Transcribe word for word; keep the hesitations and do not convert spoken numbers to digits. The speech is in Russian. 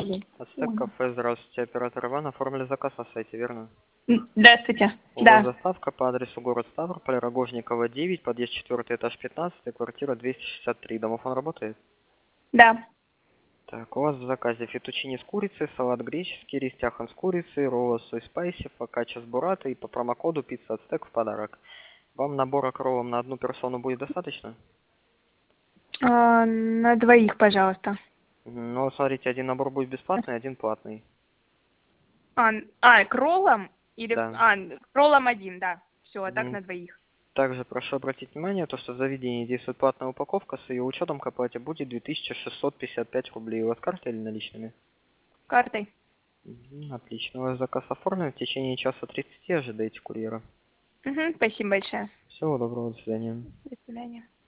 Ацтек кафе, здравствуйте. Оператор Иван, оформили заказ на сайте, верно? М, Здравствуйте. У вас Да, доставка по адресу город Ставрополь, Рогожникова, девять, подъезд четвёртый, этаж пятнадцать, квартира двести шестьдесят три. Домофон работает? да. Так, у вас в заказе фетучини с курицей, салат греческий, рис тяхан с курицей, роллы с сой спайси, фокаччо с буррато и по промокоду пицца Ацтек в подарок. Вам набора к роллам на одну персону будет достаточно? А, на двоих, пожалуйста. Ну, смотрите, один набор будет бесплатный, один платный. А, н- а, к роллам? Или... Да. А, к роллам один, да. Все, а так М, на двоих. Также прошу обратить внимание, то, что в заведении действует платная упаковка, с ее учетом к оплате будет две тысячи шестьсот пятьдесят пять рублей. У вас карта или наличными? Картой. Мгм, отлично. У вас заказ оформлен. В течение часа тридцати ожидайте курьера. Угу, спасибо большое. Всего доброго, до свидания. До свидания.